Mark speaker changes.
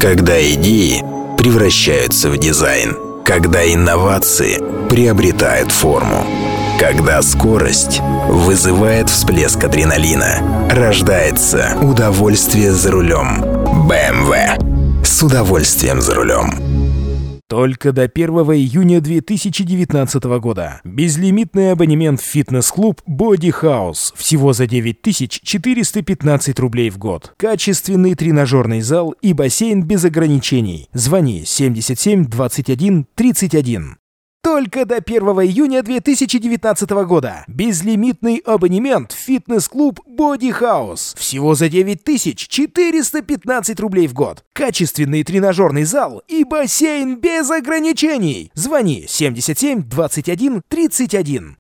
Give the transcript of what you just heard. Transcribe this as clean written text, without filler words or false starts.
Speaker 1: Когда идеи превращаются в дизайн. Когда инновации приобретают форму. Когда скорость вызывает всплеск адреналина. Рождается удовольствие за рулем. BMW. С удовольствием за рулем.
Speaker 2: Только до 1 июня 2019 года. Безлимитный абонемент в фитнес-клуб Body House. Всего за 9415 рублей в год. Качественный тренажерный зал и бассейн без ограничений. Звони 77 21 31. Только до 1 июня 2019 года. Безлимитный абонемент в фитнес-клуб Body House. Всего за 9415 рублей в год. Качественный тренажерный зал и бассейн без ограничений. Звони 77 21 31.